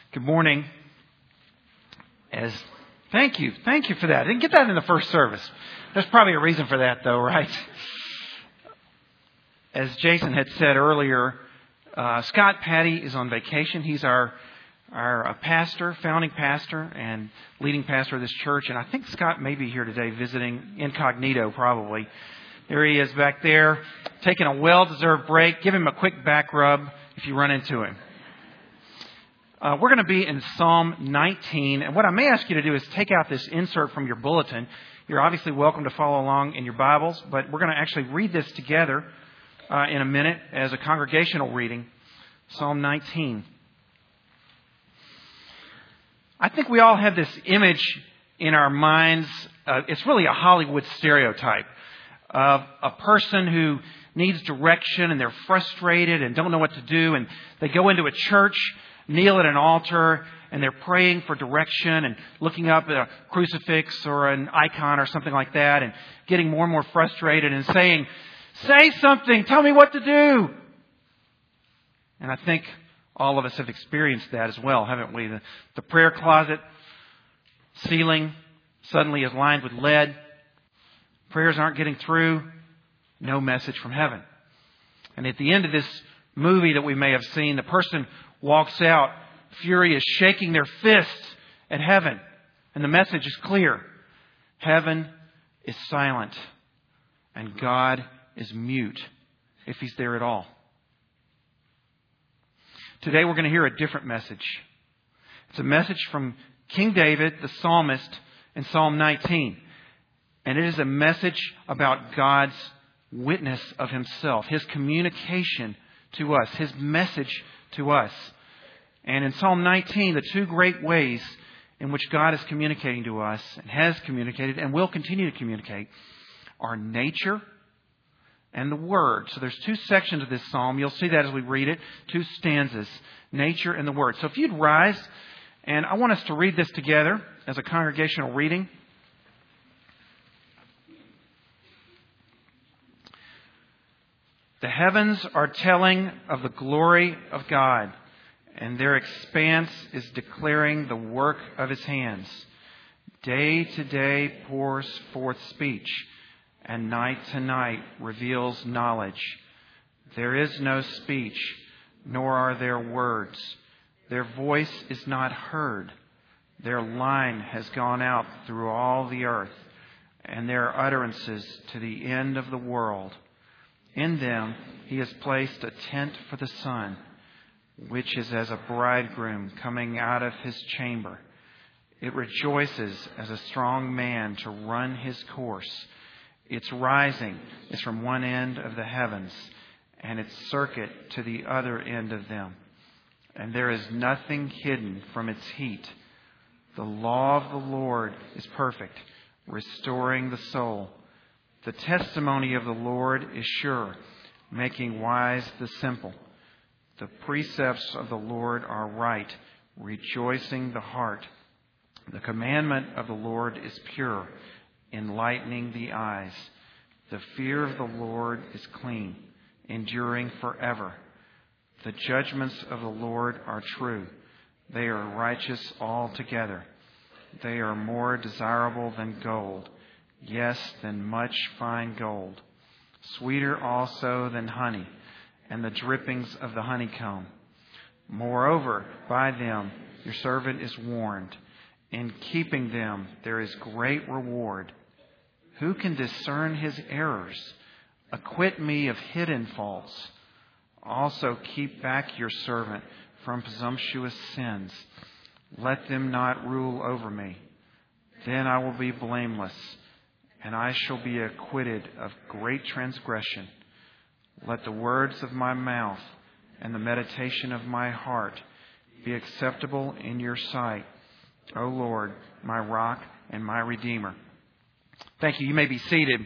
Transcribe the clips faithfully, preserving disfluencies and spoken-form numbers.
Good morning. As thank you, thank you for that. I didn't get that in the first service. There's probably a reason for that, though, right? As Jason had said earlier, uh, Scott Patty is on vacation. He's our our uh, pastor, founding pastor, and leading pastor of this church. And I think Scott may be here today visiting incognito, probably. There he is back there, taking a well-deserved break. Give him a quick back rub if you run into him. Uh, we're going to be in Psalm nineteen, and what I may ask you to do is take out this insert from your bulletin. You're obviously welcome to follow along in your Bibles, but we're going to actually read this together uh, in a minute as a congregational reading. Psalm nineteen. I think we all have this image in our minds. Uh, it's really a Hollywood stereotype of a person who needs direction and they're frustrated and don't know what to do, and they go into a church, kneel at an altar, and they're praying for direction and looking up at a crucifix or an icon or something like that and getting more and more frustrated and saying, "Say something, tell me what to do." And I think all of us have experienced that as well, haven't we? The, the prayer closet ceiling suddenly is lined with lead. Prayers aren't getting through. No message from heaven. And at the end of this movie that we may have seen, the person walks out, furious, shaking their fists at heaven. And the message is clear. Heaven is silent. And God is mute, if He's there at all. Today we're going to hear a different message. It's a message from King David, the psalmist, in Psalm nineteen. And it is a message about God's witness of Himself, His communication to us, His message to us. And in Psalm nineteen, the two great ways in which God is communicating to us, and has communicated and will continue to communicate, are nature and the Word. So there's two sections of this psalm. You'll see that as we read it. Two stanzas, nature and the Word. So if you'd rise, and I want us to read this together as a congregational reading. The heavens are telling of the glory of God, and their expanse is declaring the work of His hands. Day to day pours forth speech, and night to night reveals knowledge. There is no speech, nor are there words. Their voice is not heard. Their line has gone out through all the earth, and their utterances to the end of the world. In them He has placed a tent for the sun, which is as a bridegroom coming out of his chamber. It rejoices as a strong man to run his course. Its rising is from one end of the heavens, and its circuit to the other end of them. And there is nothing hidden from its heat. The law of the Lord is perfect, restoring the soul. The testimony of the Lord is sure, making wise the simple. The precepts of the Lord are right, rejoicing the heart. The commandment of the Lord is pure, enlightening the eyes. The fear of the Lord is clean, enduring forever. The judgments of the Lord are true. They are righteous altogether. They are more desirable than gold, yes, than much fine gold. Sweeter also than honey, and the drippings of the honeycomb. Moreover, by them your servant is warned. In keeping them there is great reward. Who can discern his errors? Acquit me of hidden faults. Also keep back your servant from presumptuous sins. Let them not rule over me. Then I will be blameless, and I shall be acquitted of great transgression. Let the words of my mouth and the meditation of my heart be acceptable in your sight, O Lord, my rock and my redeemer. Thank you. You may be seated.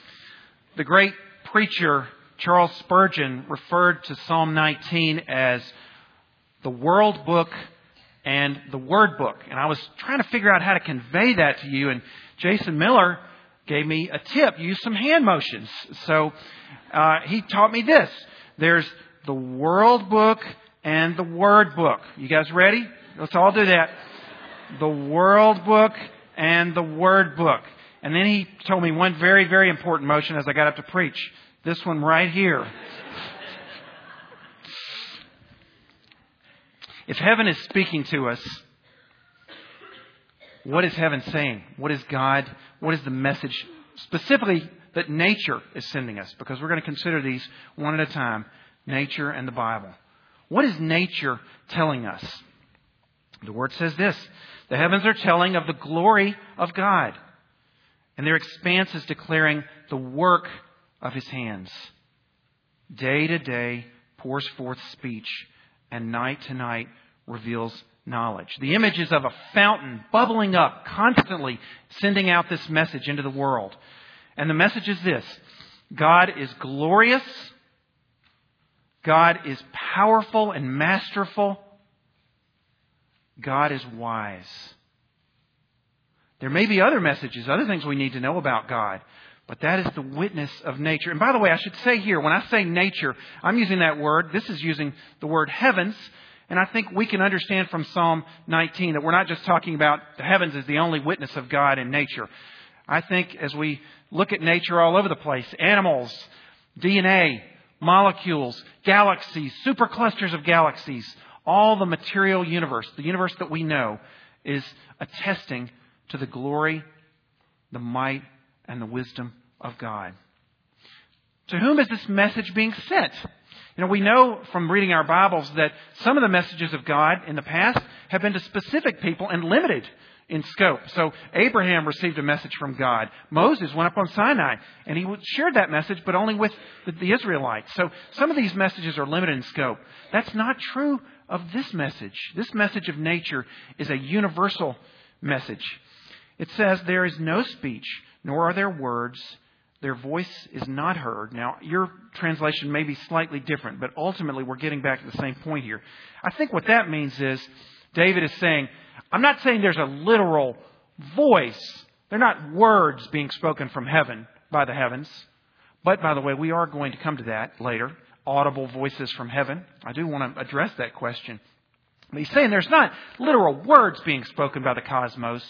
The great preacher Charles Spurgeon referred to Psalm nineteen as the world book and the word book. And I was trying to figure out how to convey that to you, and Jason Miller gave me a tip. Use some hand motions. So uh, he taught me this. There's the world book and the word book. You guys ready? Let's all do that. The World Book and the Word Book. And then he told me one very, very important motion as I got up to preach. This one right here. If heaven is speaking to us, what is heaven saying? What is God? What is the message specifically that nature is sending us? Because we're going to consider these one at a time. Nature and the Bible. What is nature telling us? The Word says this. The heavens are telling of the glory of God. And their expanse is declaring the work of His hands. Day to day pours forth speech, and night to night reveals knowledge. The image is of a fountain bubbling up, constantly sending out this message into the world. And the message is this. God is glorious. God is powerful and masterful. God is wise. There may be other messages, other things we need to know about God. But that is the witness of nature. And by the way, I should say here, when I say nature, I'm using that word. This is using the word heavens. And I think we can understand from Psalm nineteen that we're not just talking about the heavens as the only witness of God in nature. I think as we look at nature all over the place, animals, D N A, molecules, galaxies, superclusters of galaxies, all the material universe, the universe that we know, is attesting to the glory, the might, and the wisdom of God. To whom is this message being sent? You know, we know from reading our Bibles that some of the messages of God in the past have been to specific people and limited in scope. So Abraham received a message from God. Moses went up on Sinai and he shared that message, but only with the Israelites. So some of these messages are limited in scope. That's not true of this message. This message of nature is a universal message. It says, there is no speech, nor are there words. Their voice is not heard. Now, your translation may be slightly different, but ultimately we're getting back to the same point here. I think what that means is David is saying, I'm not saying there's a literal voice. They're not words being spoken from heaven by the heavens. But, by the way, we are going to come to that later. Audible voices from heaven. I do want to address that question. But he's saying there's not literal words being spoken by the cosmos,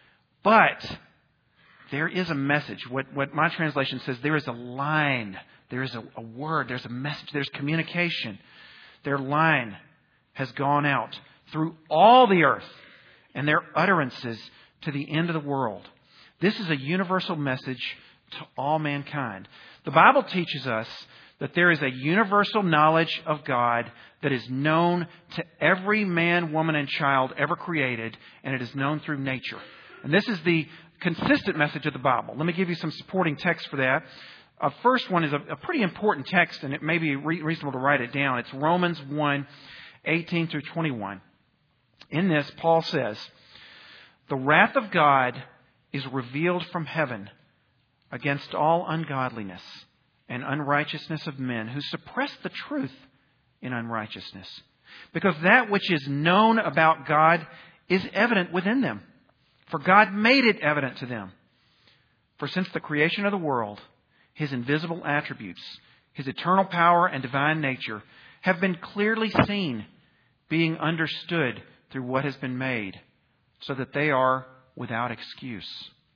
but there is a message. What, what my translation says, there is a line. There is a, a word. There's a message. There's communication. Their line has gone out through all the earth and their utterances to the end of the world. This is a universal message to all mankind. The Bible teaches us that there is a universal knowledge of God that is known to every man, woman, and child ever created, and it is known through nature. And this is the consistent message of the Bible. Let me give you some supporting text for that. Uh, first one is a, a pretty important text, and it may be re- reasonable to write it down. It's Romans one, eighteen through twenty-one. In this, Paul says, the wrath of God is revealed from heaven against all ungodliness and unrighteousness of men who suppress the truth in unrighteousness. Because that which is known about God is evident within them. For God made it evident to them. For since the creation of the world, His invisible attributes, His eternal power and divine nature, have been clearly seen, being understood through what has been made, so that they are without excuse.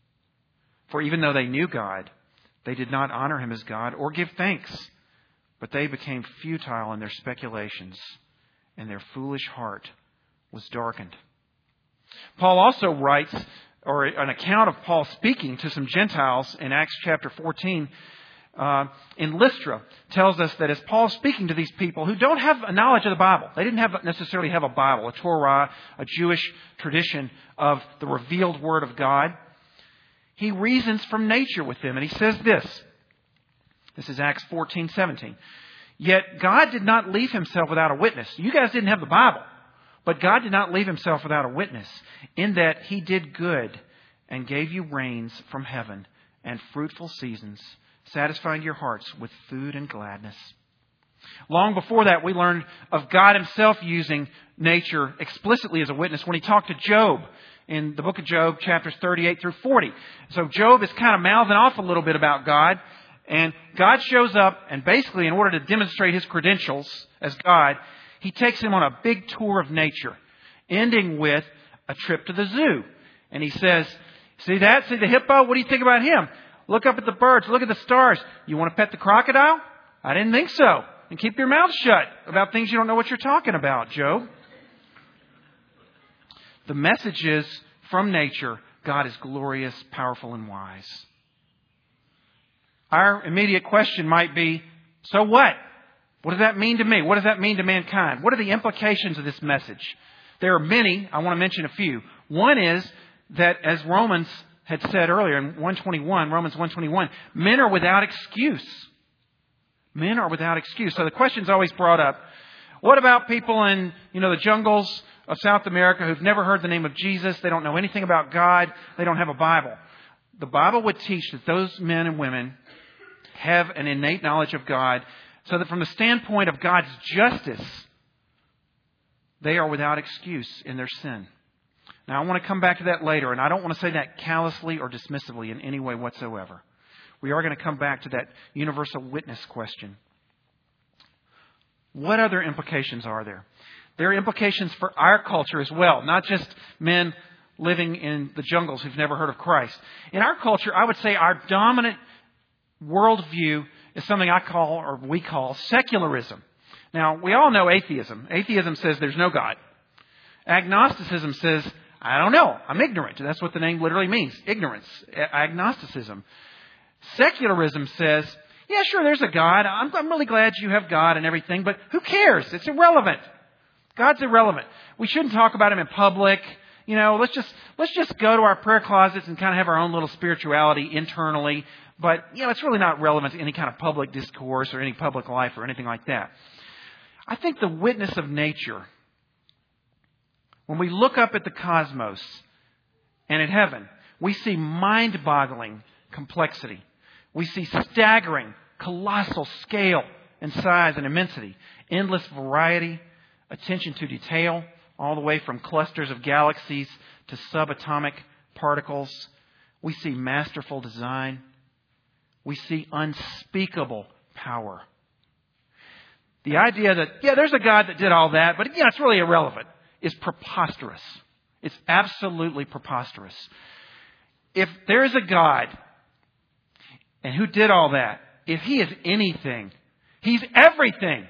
For even though they knew God, they did not honor Him as God or give thanks, but they became futile in their speculations, and their foolish heart was darkened. Paul also writes, or an account of Paul speaking to some Gentiles in Acts chapter fourteen, uh, in Lystra, tells us that as Paul's speaking to these people who don't have a knowledge of the Bible, they didn't have necessarily have a Bible, a Torah, a Jewish tradition of the revealed Word of God, he reasons from nature with them, and he says this. This is Acts fourteen seventeen. Yet God did not leave Himself without a witness. You guys didn't have the Bible. But God did not leave Himself without a witness, in that He did good and gave you rains from heaven and fruitful seasons, satisfying your hearts with food and gladness. Long before that, we learned of God Himself using nature explicitly as a witness when He talked to Job in the book of Job, chapters thirty-eight through forty. So Job is kind of mouthing off a little bit about God, and God shows up, and basically in order to demonstrate His credentials as God, He takes him on a big tour of nature. ending with a trip to the zoo. And he says, see that? See the hippo? What do you think about him? Look up at the birds. Look at the stars. You want to pet the crocodile? I didn't think so. And keep your mouth shut about things you don't know what you're talking about, Job. The message is, from nature, God is glorious, powerful, and wise. Our immediate question might be, so what? What does that mean to me? What does that mean to mankind? What are the implications of this message? There are many. I want to mention a few. One is that, as Romans had said earlier in one twenty-one, Romans one twenty-one, men are without excuse. Men are without excuse. So the question's always brought up, what about people in, you know, the jungles of South America who've never heard the name of Jesus? They don't know anything about God. They don't have a Bible. The Bible would teach that those men and women have an innate knowledge of God, so that from the standpoint of God's justice, they are without excuse in their sin. Now, I want to come back to that later, and I don't want to say that callously or dismissively in any way whatsoever. We are going to come back to that universal witness question. What other implications are there? There are implications for our culture as well, not just men living in the jungles who've never heard of Christ. In our culture, I would say our dominant worldview is something I call, or we call, secularism. Now, we all know atheism. Atheism says there's no God. Agnosticism says, I don't know, I'm ignorant. That's what the name literally means, ignorance, agnosticism. Secularism says, yeah, sure, there's a God. I'm, I'm really glad you have God and everything, but who cares? It's irrelevant. God's irrelevant. We shouldn't talk about Him in public. You know, let's just let's just go to our prayer closets and kind of have our own little spirituality internally. But, you know, it's really not relevant to any kind of public discourse or any public life or anything like that. I think the witness of nature, when we look up at the cosmos and at heaven, we see mind-boggling complexity. We see staggering, colossal scale and size and immensity, endless variety, attention to detail, all the way from clusters of galaxies to subatomic particles. We see masterful design. We see unspeakable power. The idea that, yeah, there's a God that did all that, but yeah, it's really irrelevant, is preposterous. It's absolutely preposterous. If there is a God, and who did all that, if He is anything, He's everything.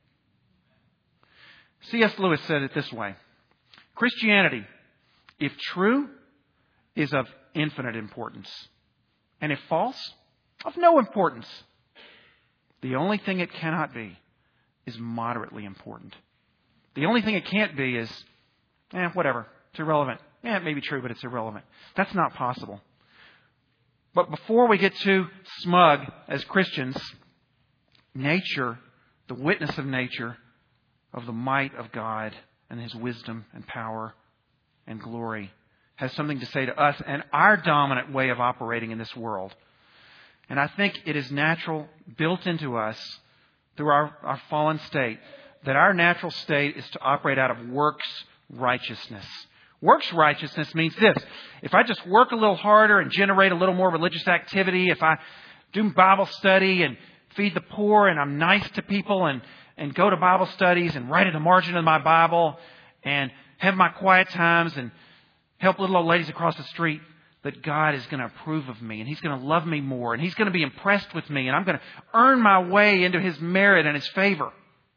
C S Lewis said it this way: Christianity, if true, is of infinite importance, and if false, of no importance. The only thing it cannot be is moderately important. The only thing it can't be is, eh, whatever, it's irrelevant. Yeah, it may be true, but it's irrelevant. That's not possible. But before we get too smug as Christians, nature, the witness of nature, of the might of God and His wisdom and power and glory, has something to say to us and our dominant way of operating in this world. And I think it is natural, built into us through our, our fallen state, that our natural state is to operate out of works righteousness. Works righteousness means this: if I just work a little harder and generate a little more religious activity, if I do Bible study and feed the poor and I'm nice to people and, and go to Bible studies and write at the margin of my Bible and have my quiet times and help little old ladies across the street, that God is going to approve of me and He's going to love me more and He's going to be impressed with me and I'm going to earn my way into His merit and His favor.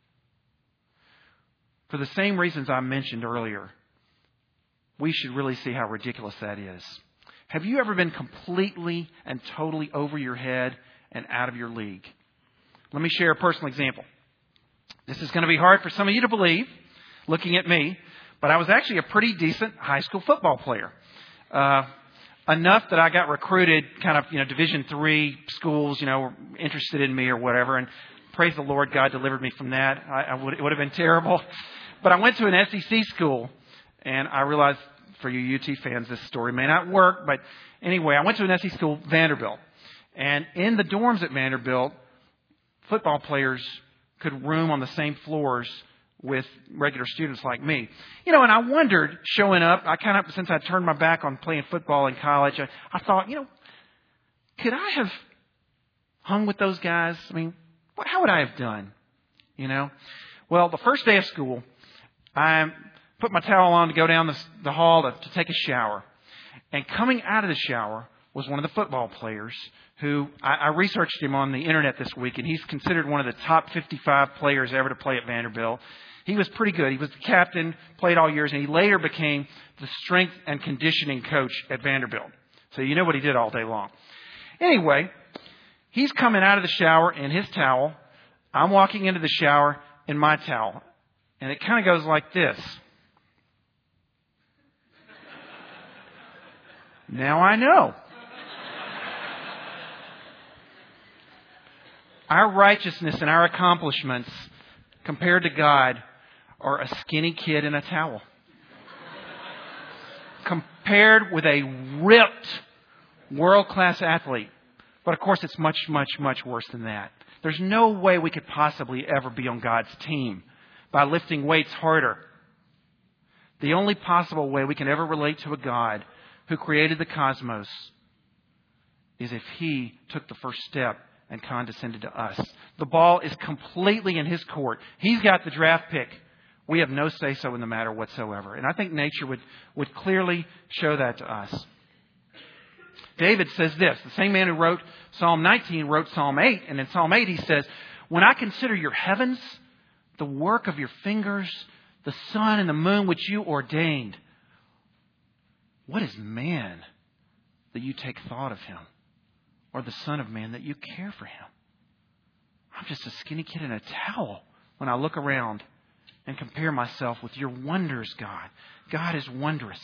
For the same reasons I mentioned earlier, we should really see how ridiculous that is. Have you ever been completely and totally over your head and out of your league? Let me share a personal example. This is going to be hard for some of you to believe, looking at me, but I was actually a pretty decent high school football player. Uh, enough that I got recruited, kind of, you know, Division three schools, you know, were interested in me or whatever. And praise the Lord, God delivered me from that. I, I would, it would have been terrible. But I went to an S E C school, and I realized, for you U T fans, this story may not work. But anyway, I went to an S E C school, Vanderbilt. And in the dorms at Vanderbilt, football players could room on the same floors with regular students like me. You know, and I wondered, showing up, I kind of, since I turned my back on playing football in college, I, I thought, you know, could I have hung with those guys? I mean, what, how would I have done? You know? Well, the first day of school, I put my towel on to go down the, the hall to, to take a shower. And coming out of the shower was one of the football players who I, I researched him on the internet this week, and he's considered one of the top fifty-five players ever to play at Vanderbilt. He was pretty good. He was the captain, played all years, and he later became the strength and conditioning coach at Vanderbilt. So you know what he did all day long. Anyway, he's coming out of the shower in his towel. I'm walking into the shower in my towel. And it kind of goes like this. Now I know. Our righteousness and our accomplishments compared to God are a skinny kid in a towel. Compared with a ripped world-class athlete. But of course it's much, much, much worse than that. There's no way we could possibly ever be on God's team by lifting weights harder. The only possible way we can ever relate to a God who created the cosmos is if He took the first step and condescended to us. The ball is completely in His court. He's got the draft pick. We have no say-so in the matter whatsoever. And I think nature would, would clearly show that to us. David says this. The same man who wrote Psalm nineteen wrote Psalm eight. And in Psalm eight he says, when I consider your heavens, the work of your fingers, the sun and the moon which you ordained, what is man that you take thought of him? Or the son of man that you care for him? I'm just a skinny kid in a towel when I look around and compare myself with your wonders, God. God is wondrous.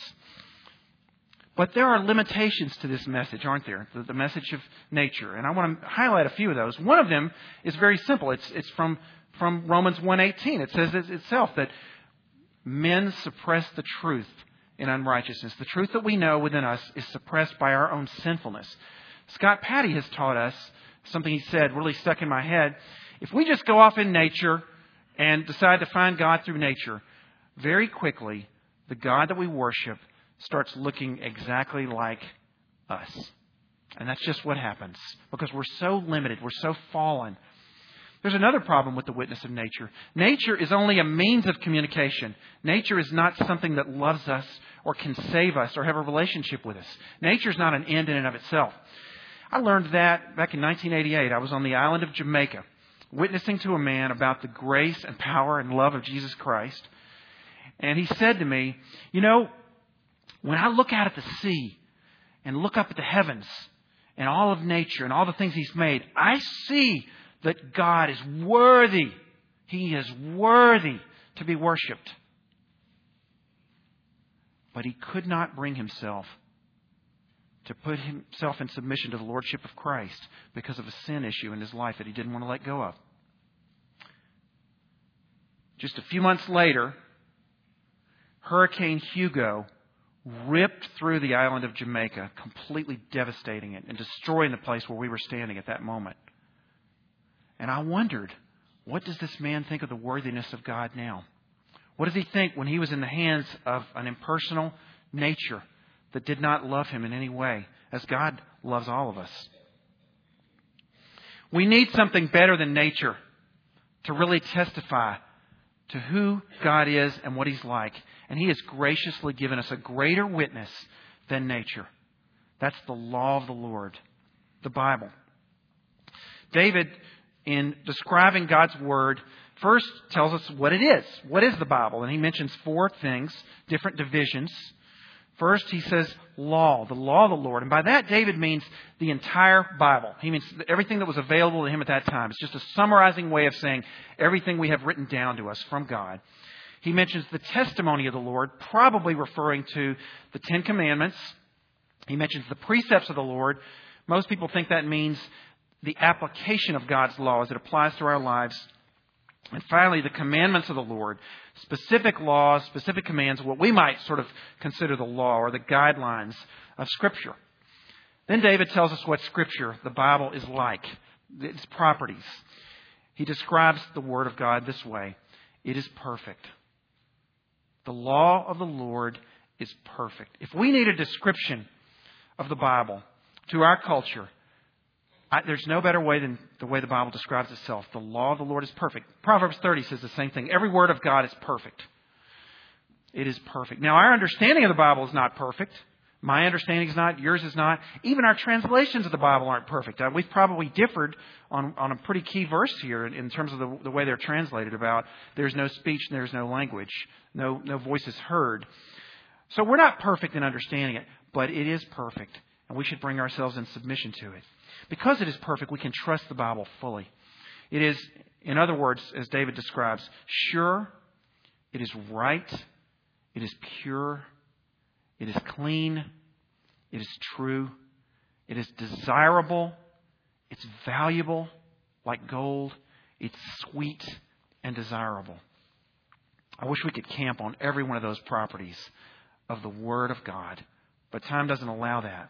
But there are limitations to this message, aren't there? The, the message of nature. And I want to highlight a few of those. One of them is very simple. It's, it's from, from Romans one eighteen. It says it itself that men suppress the truth in unrighteousness. The truth that we know within us is suppressed by our own sinfulness. Scott Patty has taught us something he said really stuck in my head. If we just go off in nature and decide to find God through nature, very quickly, the God that we worship starts looking exactly like us. And that's just what happens because we're so limited. We're so fallen. There's another problem with the witness of nature. Nature is only a means of communication. Nature is not something that loves us or can save us or have a relationship with us. Nature is not an end in and of itself. I learned that back in nineteen eighty-eight. I was on the island of Jamaica, witnessing to a man about the grace and power and love of Jesus Christ. And he said to me, you know, when I look out at the sea and look up at the heavens and all of nature and all the things He's made, I see that God is worthy. He is worthy to be worshipped. But he could not bring himself to put himself in submission to the Lordship of Christ because of a sin issue in his life that he didn't want to let go of. Just a few months later, Hurricane Hugo ripped through the island of Jamaica, completely devastating it and destroying the place where we were standing at that moment. And I wondered, what does this man think of the worthiness of God now? What does he think when he was in the hands of an impersonal nature that did not love him in any way, as God loves all of us? We need something better than nature to really testify to who God is and what He's like. And He has graciously given us a greater witness than nature. That's the law of the Lord, the Bible. David, in describing God's Word, first tells us what it is. What is the Bible? And he mentions four things, different divisions. First, he says law, the law of the Lord. And by that, David means the entire Bible. He means everything that was available to him at that time. It's just a summarizing way of saying everything we have written down to us from God. He mentions the testimony of the Lord, probably referring to the Ten Commandments. He mentions the precepts of the Lord. Most people think that means the application of God's law as it applies to our lives. And finally, the commandments of the Lord, specific laws, specific commands, what we might sort of consider the law or the guidelines of Scripture. Then David tells us what Scripture, the Bible, is like, its properties. He describes the Word of God this way: it is perfect. The law of the Lord is perfect. If we need a description of the Bible to our culture, I, there's no better way than the way the Bible describes itself. The law of the Lord is perfect. Proverbs thirty says the same thing. Every word of God is perfect. It is perfect. Now, our understanding of the Bible is not perfect. My understanding is not. Yours is not. Even our translations of the Bible aren't perfect. Uh, we've probably differed on, on a pretty key verse here in, in terms of the, the way they're translated about there's no speech and there's no language. No, no voice is heard. So we're not perfect in understanding it, but it is perfect. And we should bring ourselves in submission to it. Because it is perfect, we can trust the Bible fully. It is, in other words, as David describes, sure, it is right, it is pure, it is clean, it is true, it is desirable, it's valuable like gold, it's sweet and desirable. I wish we could camp on every one of those properties of the Word of God, but time doesn't allow that.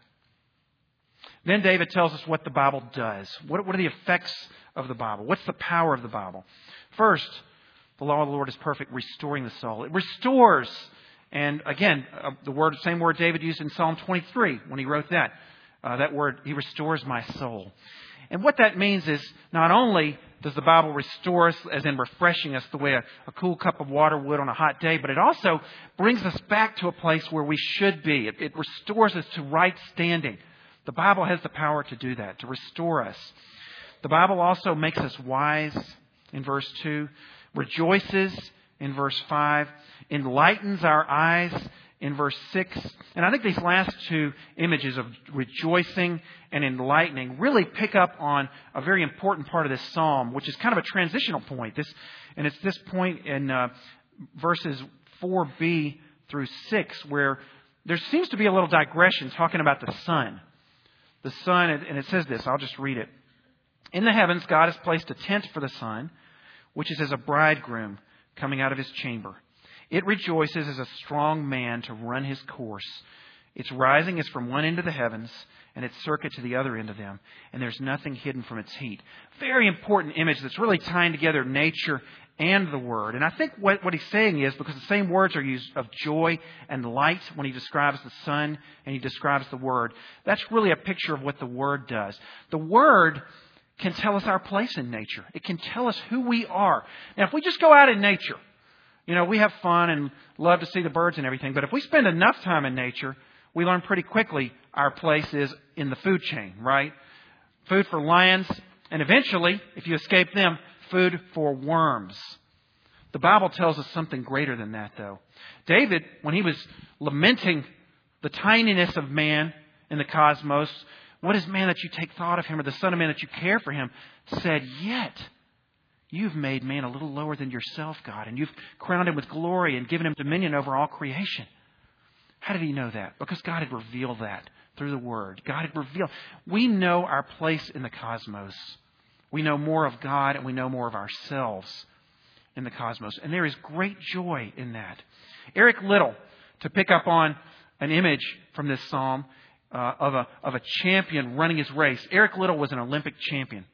Then David tells us what the Bible does. What, what are the effects of the Bible? What's the power of the Bible? First, the law of the Lord is perfect, restoring the soul. It restores. And again, uh, the word, same word David used in Psalm twenty-three when he wrote that. Uh, that word, he restores my soul. And what that means is not only does the Bible restore us, as in refreshing us the way a, a cool cup of water would on a hot day, but it also brings us back to a place where we should be. It, it restores us to right standing. The Bible has the power to do that, to restore us. The Bible also makes us wise in verse two, rejoices in verse five, enlightens our eyes in verse six. And I think these last two images of rejoicing and enlightening really pick up on a very important part of this psalm, which is kind of a transitional point. This, and it's this point in uh, verses four b through six where there seems to be a little digression talking about the sun. The sun, and it says this, I'll just read it. In the heavens, God has placed a tent for the sun, which is as a bridegroom coming out of his chamber. It rejoices as a strong man to run his course. Its rising is from one end of the heavens, and its circuit to the other end of them, and there's nothing hidden from its heat. Very important image that's really tying together nature and the Word. And I think what, what he's saying is, because the same words are used of joy and light when he describes the sun and he describes the Word, that's really a picture of what the Word does. The Word can tell us our place in nature. It can tell us who we are. Now, if we just go out in nature, you know, we have fun and love to see the birds and everything, but if we spend enough time in nature, we learn pretty quickly our place is in the food chain, right? Food for lions, and eventually, if you escape them, food for worms. The Bible tells us something greater than that, though. David, when he was lamenting the tininess of man in the cosmos, what is man that you take thought of him, or the son of man that you care for him, said, yet you've made man a little lower than yourself, God, and you've crowned him with glory and given him dominion over all creation. How did he know that? Because God had revealed that through the Word. God had revealed. We know our place in the cosmos. We know more of God and we know more of ourselves in the cosmos. And there is great joy in that. Eric Liddell, to pick up on an image from this psalm uh, of a of a champion running his race. Eric Liddell was an Olympic champion,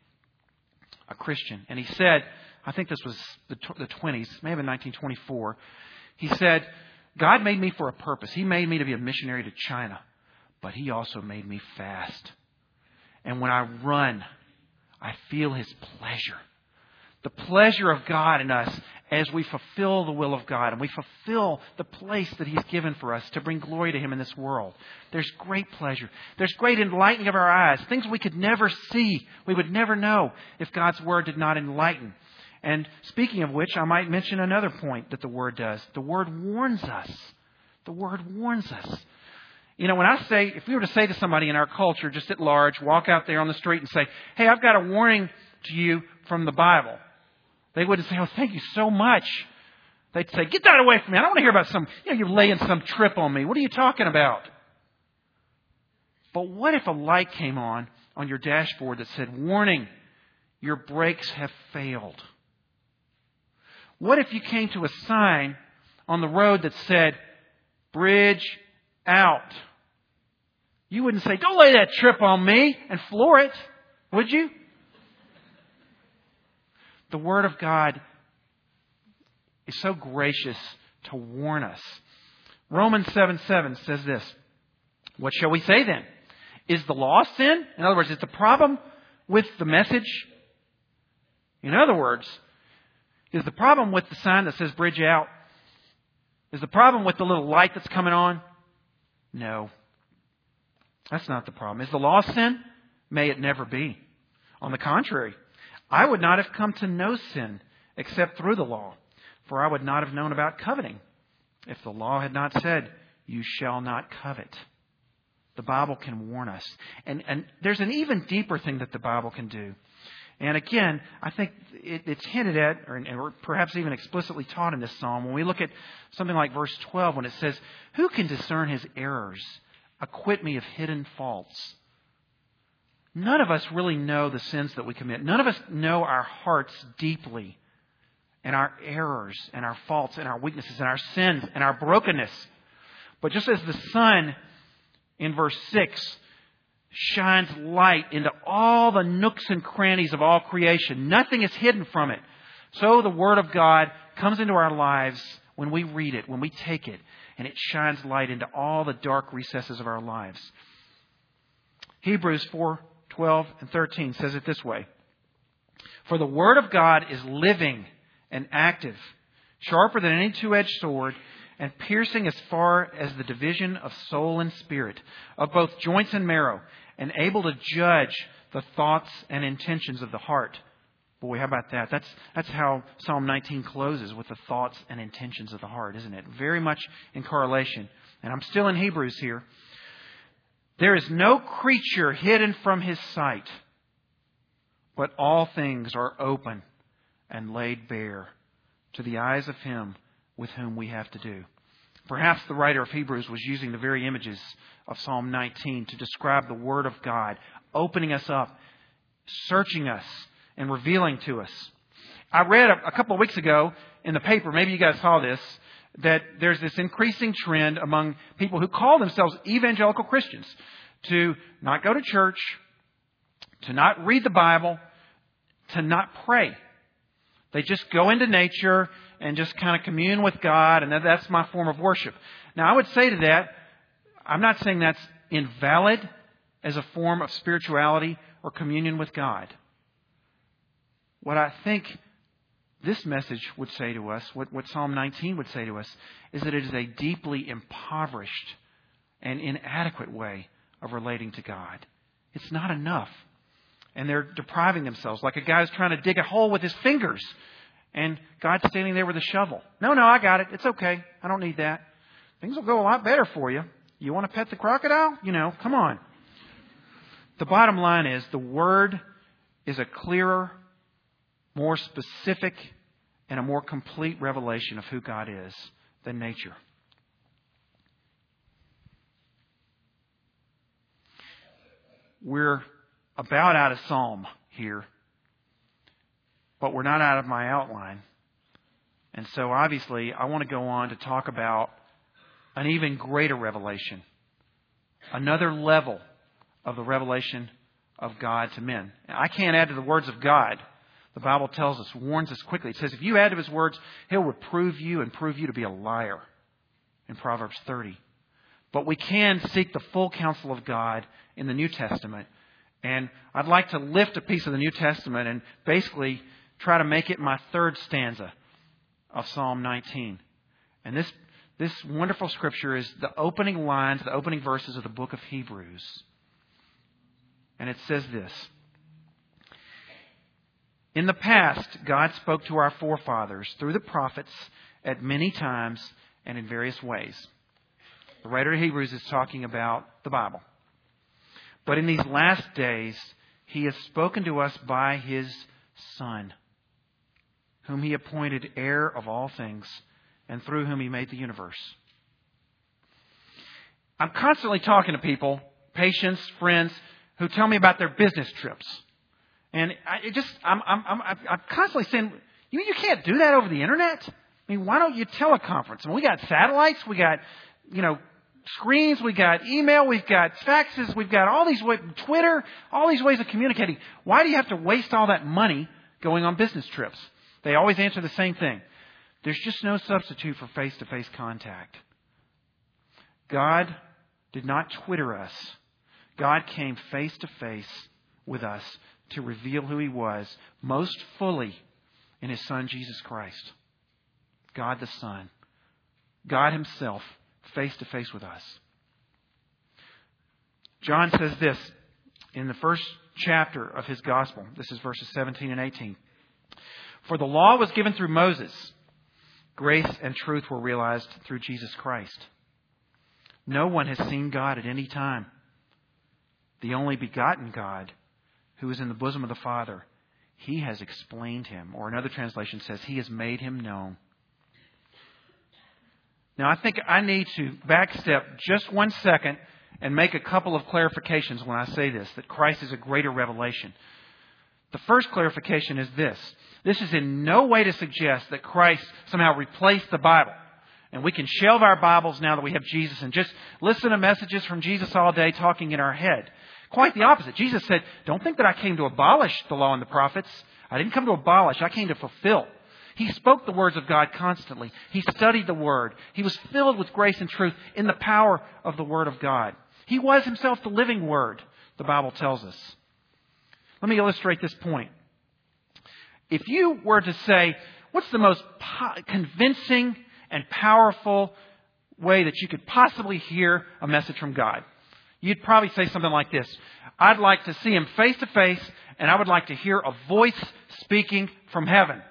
a Christian. And he said, I think this was the, the twenties, maybe in nineteen twenty-four. He said, God made me for a purpose. He made me to be a missionary to China. But He also made me fast. And when I run, I feel His pleasure. The pleasure of God in us as we fulfill the will of God and we fulfill the place that He's given for us to bring glory to Him in this world. There's great pleasure. There's great enlightening of our eyes. Things we could never see. We would never know if God's Word did not enlighten. And speaking of which, I might mention another point that the Word does. The Word warns us. The Word warns us. You know, when I say, if we were to say to somebody in our culture, just at large, walk out there on the street and say, hey, I've got a warning to you from the Bible. They wouldn't say, oh, thank you so much. They'd say, get that away from me. I don't want to hear about some, you know, you're laying some trip on me. What are you talking about? But what if a light came on on your dashboard that said, warning, your brakes have failed? What if you came to a sign on the road that said, bridge out? You wouldn't say, don't lay that trip on me and floor it, would you? The Word of God is so gracious to warn us. Romans seven seven says this. What shall we say then? Is the law sin? In other words, is the problem with the message? In other words, is the problem with the sign that says bridge out? Is the problem with the little light that's coming on? No. That's not the problem. Is the law sin? May it never be. On the contrary, I would not have come to know sin except through the law, for I would not have known about coveting if the law had not said, you shall not covet. The Bible can warn us. And, and there's an even deeper thing that the Bible can do. And again, I think it, it's hinted at, or, or perhaps even explicitly taught in this psalm, when we look at something like verse twelve, when it says, who can discern his errors? Acquit me of hidden faults. None of us really know the sins that we commit. None of us know our hearts deeply, and our errors, and our faults, and our weaknesses, and our sins, and our brokenness. But just as the sun in verse six shines light into all the nooks and crannies of all creation, nothing is hidden from it. So the Word of God comes into our lives when we read it, when we take it, and it shines light into all the dark recesses of our lives. Hebrews four twelve and thirteen says it this way. For the Word of God is living and active, sharper than any two-edged sword, and piercing as far as the division of soul and spirit, of both joints and marrow, and able to judge the thoughts and intentions of the heart. Boy, how about that? That's that's how Psalm nineteen closes, with the thoughts and intentions of the heart, isn't it? Very much in correlation. And I'm still in Hebrews here. There is no creature hidden from His sight, but all things are open and laid bare to the eyes of Him with whom we have to do. Perhaps the writer of Hebrews was using the very images of Psalm nineteen to describe the Word of God, opening us up, searching us, and revealing to us. I read a, a couple of weeks ago in the paper, maybe you guys saw this, that there's this increasing trend among people who call themselves evangelical Christians to not go to church, to not read the Bible, to not pray. They just go into nature and just kind of commune with God, and that's my form of worship. Now, I would say to that, I'm not saying that's invalid as a form of spirituality or communion with God. What I think this message would say to us, what, what Psalm nineteen would say to us, is that it is a deeply impoverished and inadequate way of relating to God. It's not enough. And they're depriving themselves, like a guy who's trying to dig a hole with his fingers, and God's standing there with a shovel. No, no, I got it. It's okay. I don't need that. Things will go a lot better for you. You want to pet the crocodile? You know, come on. The bottom line is the Word is a clearer, more specific, and a more complete revelation of who God is than nature. We're about out of Psalm here, but we're not out of my outline. And so obviously I want to go on to talk about an even greater revelation, another level of the revelation of God to men. I can't add to the words of God. The Bible tells us, warns us quickly. It says if you add to His words, He'll reprove you and prove you to be a liar in Proverbs thirty. But we can seek the full counsel of God in the New Testament. And I'd like to lift a piece of the New Testament and basically try to make it my third stanza of Psalm nineteen. And this, this wonderful scripture is the opening lines, the opening verses of the book of Hebrews. And it says this. In the past, God spoke to our forefathers through the prophets at many times and in various ways. The writer of Hebrews is talking about the Bible. But in these last days, He has spoken to us by His Son, whom He appointed heir of all things, and through whom He made the universe. I'm constantly talking to people, patients, friends, who tell me about their business trips. And I it just, I'm, I'm, I'm, I'm constantly saying, you, you can't do that over the internet. I mean, why don't you teleconference? I mean, we got satellites, we got, you know, screens, we got email, we've got faxes, we've got all these ways, Twitter, all these ways of communicating. Why do you have to waste all that money going on business trips? They always answer the same thing. There's just no substitute for face-to-face contact. God did not Twitter us. God came face-to-face with us to reveal who He was most fully in His Son, Jesus Christ. God the Son. God Himself face to face with us. John says this in the first chapter of his gospel. This is verses seventeen and eighteen. For the law was given through Moses. Grace and truth were realized through Jesus Christ. No one has seen God at any time. The only begotten God, who is in the bosom of the Father, He has explained Him. Or another translation says, He has made Him known. Now, I think I need to backstep just one second and make a couple of clarifications when I say this, that Christ is a greater revelation. The first clarification is this. This is in no way to suggest that Christ somehow replaced the Bible. And we can shelve our Bibles now that we have Jesus and just listen to messages from Jesus all day talking in our head. Quite the opposite. Jesus said, don't think that I came to abolish the law and the prophets. I didn't come to abolish. I came to fulfill. He spoke the words of God constantly. He studied the Word. He was filled with grace and truth in the power of the Word of God. He was Himself the living Word, the Bible tells us. Let me illustrate this point. If you were to say, what's the most po- convincing and powerful way that you could possibly hear a message from God? You'd probably say something like this. I'd like to see Him face to face, and I would like to hear a voice speaking from heaven.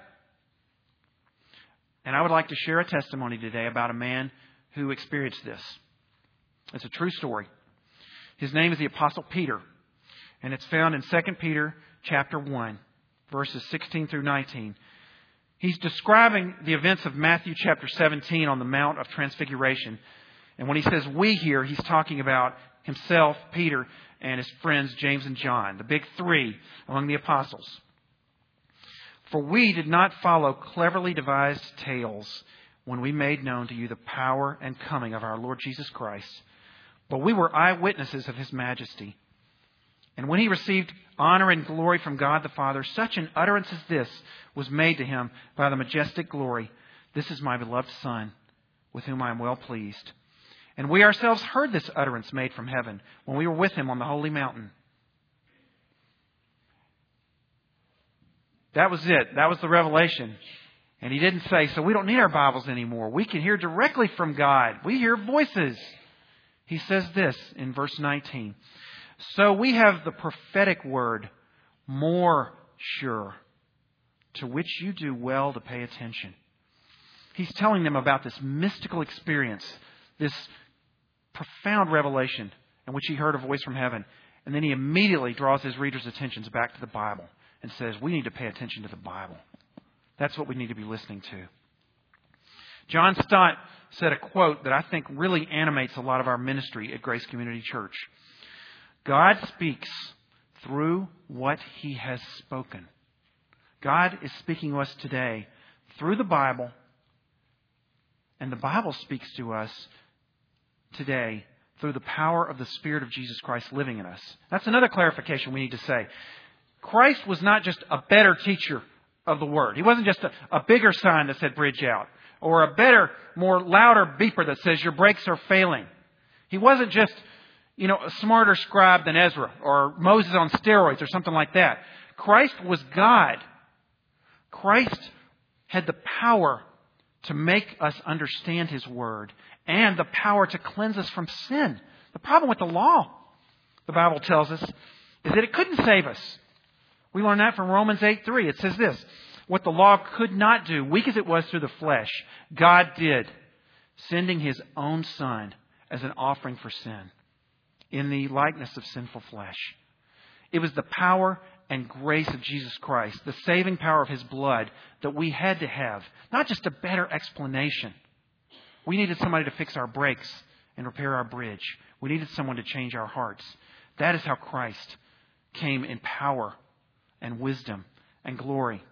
And I would like to share a testimony today about a man who experienced this. It's a true story. His name is the Apostle Peter, and it's found in Second Peter chapter one, verses sixteen through nineteen. He's describing the events of Matthew chapter seventeen on the Mount of Transfiguration. And when he says we here, he's talking about himself, Peter, and his friends James and John, the big three among the apostles. For we did not follow cleverly devised tales when we made known to you the power and coming of our Lord Jesus Christ, but we were eyewitnesses of His majesty. And when He received honor and glory from God the Father, such an utterance as this was made to Him by the majestic glory. This is my beloved Son, with whom I am well pleased. And we ourselves heard this utterance made from heaven when we were with Him on the holy mountain. That was it. That was the revelation. And He didn't say, so we don't need our Bibles anymore. We can hear directly from God. We hear voices. He says this in verse nineteen. So we have the prophetic word, more sure, to which you do well to pay attention. He's telling them about this mystical experience, this profound revelation in which he heard a voice from heaven. And then he immediately draws his readers' attentions back to the Bible and says, we need to pay attention to the Bible. That's what we need to be listening to. John Stott said a quote that I think really animates a lot of our ministry at Grace Community Church. God speaks through what He has spoken. God is speaking to us today through the Bible, and the Bible speaks to us today through the power of the Spirit of Jesus Christ living in us. That's another clarification we need to say. Christ was not just a better teacher of the Word. He wasn't just a, a bigger sign that said bridge out, or a better, more louder beeper that says your brakes are failing. He wasn't just, you know, a smarter scribe than Ezra or Moses on steroids or something like that. Christ was God. Christ had the power to make us understand His Word and the power to cleanse us from sin. The problem with the law, the Bible tells us, is that it couldn't save us. We learn that from Romans eight three. It says this, what the law could not do, weak as it was through the flesh, God did, sending His own Son as an offering for sin in the likeness of sinful flesh. It was the power and grace of Jesus Christ, the saving power of His blood that we had to have, not just a better explanation. We needed somebody to fix our brakes and repair our bridge. We needed someone to change our hearts. That is how Christ came in power and wisdom and glory.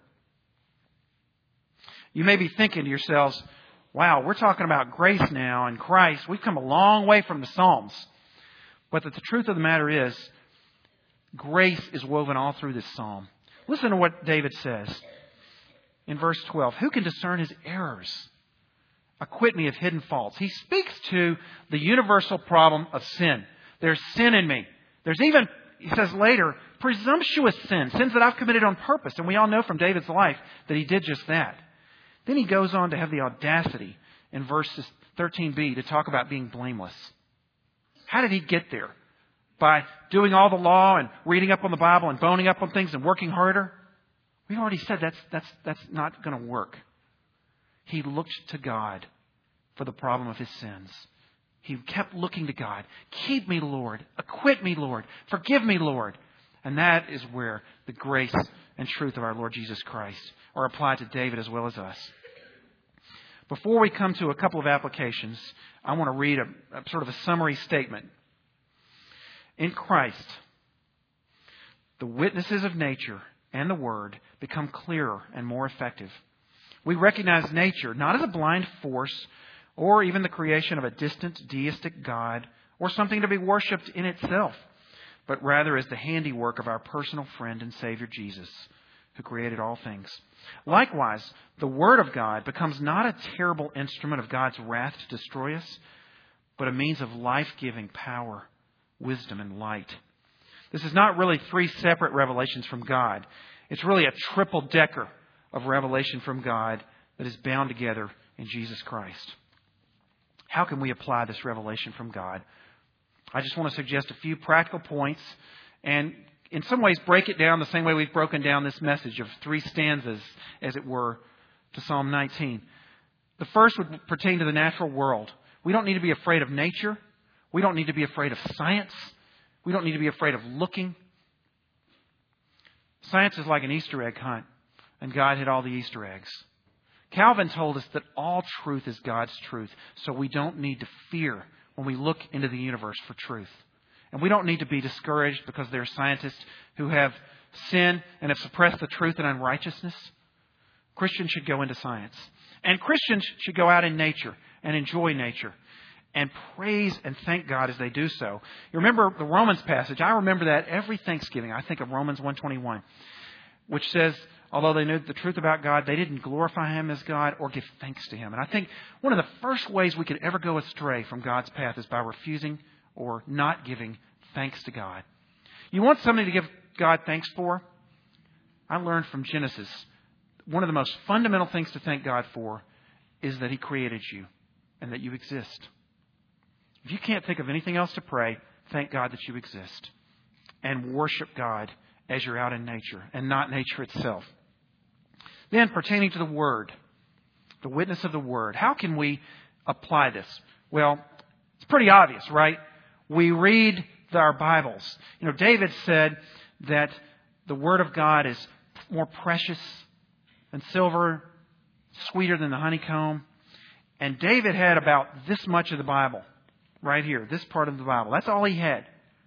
You may be thinking to yourselves, wow, we're talking about grace now and Christ. We've come a long way from the Psalms. But the truth of the matter is, grace is woven all through this psalm. Listen to what David says in verse twelve. Who can discern his errors? Acquit me of hidden faults. He speaks to the universal problem of sin. There's sin in me. There's even, he says later, presumptuous sin, sins that I've committed on purpose. And we all know from David's life that he did just that. Then he goes on to have the audacity in verses thirteen b to talk about being blameless. How did he get there? By doing all the law and reading up on the Bible and boning up on things and working harder? We've already said that's, that's, that's not going to work. He looked to God for the problem of his sins. He kept looking to God. Keep me, Lord. Acquit me, Lord. Forgive me, Lord. And that is where the grace and truth of our Lord Jesus Christ are applied to David as well as us. Before we come to a couple of applications, I want to read a, a sort of a summary statement. In Christ, the witnesses of nature and the Word become clearer and more effective. We recognize nature not as a blind force or even the creation of a distant deistic God or something to be worshipped in itself, but rather as the handiwork of our personal friend and Savior Jesus, who created all things. Likewise, the Word of God becomes not a terrible instrument of God's wrath to destroy us, but a means of life-giving power, wisdom, and light. This is not really three separate revelations from God. It's really a triple-decker of revelation from God that is bound together in Jesus Christ. How can we apply this revelation from God? I just want to suggest a few practical points and in some ways break it down the same way we've broken down this message of three stanzas, as it were, to Psalm nineteen. The first would pertain to the natural world. We don't need to be afraid of nature. We don't need to be afraid of science. We don't need to be afraid of looking. Science is like an Easter egg hunt, and God hid all the Easter eggs. Calvin told us that all truth is God's truth, so we don't need to fear when we look into the universe for truth. And we don't need to be discouraged because there are scientists who have sinned and have suppressed the truth in unrighteousness. Christians should go into science. And Christians should go out in nature and enjoy nature and praise and thank God as they do so. You remember the Romans passage? I remember that every Thanksgiving. I think of Romans one twenty-one, which says, although they knew the truth about God, they didn't glorify Him as God or give thanks to Him. And I think one of the first ways we could ever go astray from God's path is by refusing or not giving thanks to God. You want something to give God thanks for? I learned from Genesis, one of the most fundamental things to thank God for is that He created you and that you exist. If you can't think of anything else to pray, thank God that you exist. And worship God as you're out in nature and not nature itself. Then, pertaining to the Word, the witness of the Word, how can we apply this? Well, it's pretty obvious, right? We read our Bibles. You know, David said that the Word of God is more precious than silver, sweeter than the honeycomb. And David had about this much of the Bible right here, this part of the Bible. That's all he had.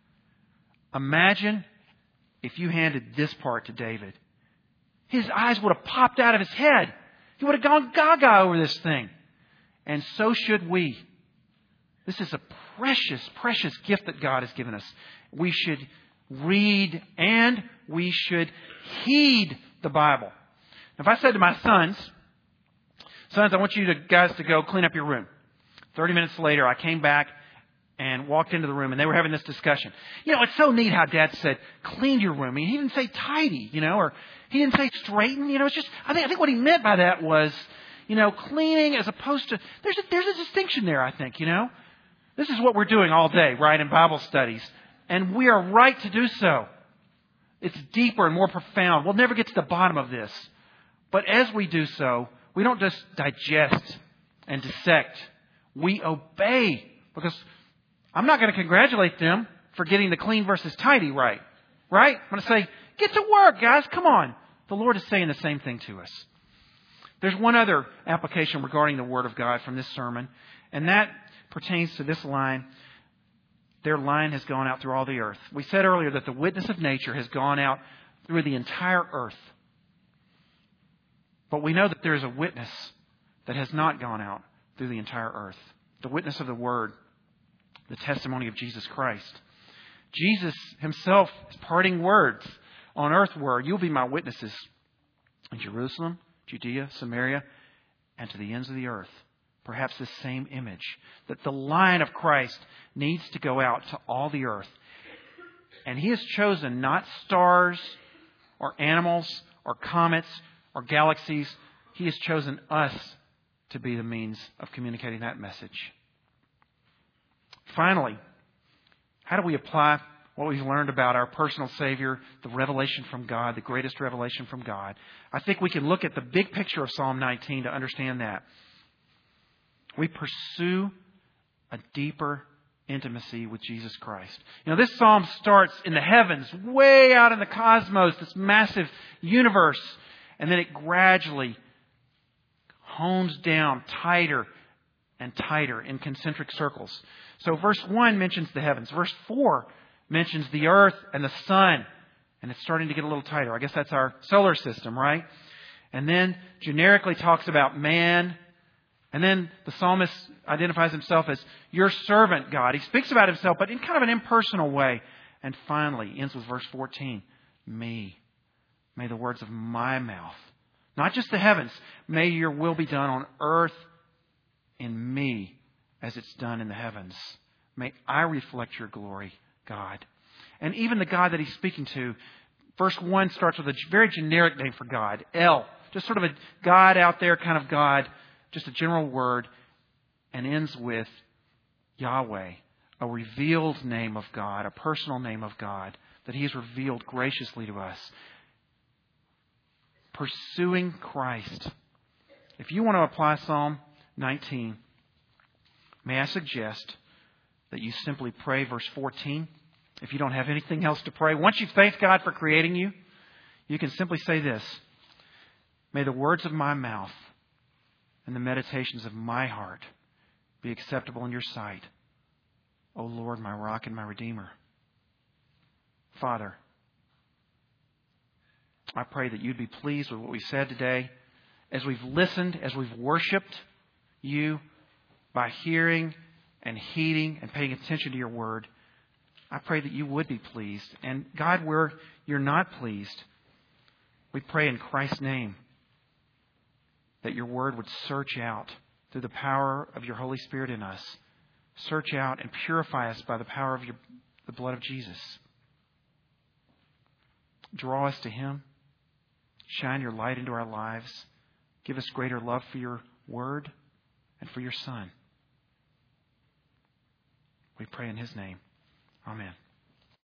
Imagine if you handed this part to David. His eyes would have popped out of his head. He would have gone gaga over this thing. And so should we. This is a precious, precious gift that God has given us. We should read and we should heed the Bible. If I said to my sons, sons, I want you to, guys to go clean up your room. thirty minutes later, I came back and walked into the room and they were having this discussion. You know, it's so neat how Dad said, clean your room. I mean, he didn't say tidy, you know, or he didn't say straighten. You know, it's just, I think, I think what he meant by that was, you know, cleaning as opposed to, there's a, there's a distinction there, I think, you know. This is what we're doing all day, right, in Bible studies. And we are right to do so. It's deeper and more profound. We'll never get to the bottom of this. But as we do so, we don't just digest and dissect. We obey. Because I'm not going to congratulate them for getting the clean versus tidy right. Right? I'm going to say, get to work, guys. Come on. The Lord is saying the same thing to us. There's one other application regarding the Word of God from this sermon. And that pertains to this line. Their line has gone out through all the earth. We said earlier that the witness of nature has gone out through the entire earth. But we know that there is a witness that has not gone out through the entire earth. The witness of the Word, the testimony of Jesus Christ. Jesus Himself, His parting words on earth were, you'll be my witnesses in Jerusalem, Judea, Samaria, and to the ends of the earth. Perhaps this same image, that the line of Christ needs to go out to all the earth. And He has chosen not stars or animals or comets or galaxies. He has chosen us to be the means of communicating that message. Finally, how do we apply what we've learned about our personal Savior, the revelation from God, the greatest revelation from God? I think we can look at the big picture of Psalm nineteen to understand that. We pursue a deeper intimacy with Jesus Christ. You know, this psalm starts in the heavens, way out in the cosmos, this massive universe, and then it gradually hones down tighter and tighter in concentric circles. So verse one mentions the heavens. Verse four mentions the earth and the sun. And it's starting to get a little tighter. I guess that's our solar system, right? And then generically talks about man. And then the psalmist identifies himself as your servant, God. He speaks about himself, but in kind of an impersonal way. And finally ends with verse fourteen. Me. May the words of my mouth, not just the heavens, may your will be done on earth in me as it's done in the heavens. May I reflect your glory, God. And even the God that he's speaking to, verse one starts with a very generic name for God, El. Just sort of a God out there kind of God, just a general word, and ends with Yahweh, a revealed name of God, a personal name of God that he has revealed graciously to us. Pursuing Christ. If you want to apply Psalm nineteen, may I suggest that you simply pray verse fourteen. If you don't have anything else to pray, once you've thanked God for creating you, you can simply say this. May the words of my mouth and the meditations of my heart be acceptable in your sight, O Lord, my rock and my redeemer. Father, I pray that you'd be pleased with what we said today as we've listened, as we've worshiped you by hearing and heeding and paying attention to your word. I pray that you would be pleased. And God, where you're not pleased, we pray in Christ's name that your word would search out through the power of your Holy Spirit in us. Search out and purify us by the power of your, the blood of Jesus. Draw us to him. Shine your light into our lives. Give us greater love for your word and for your Son. We pray in his name. Amen.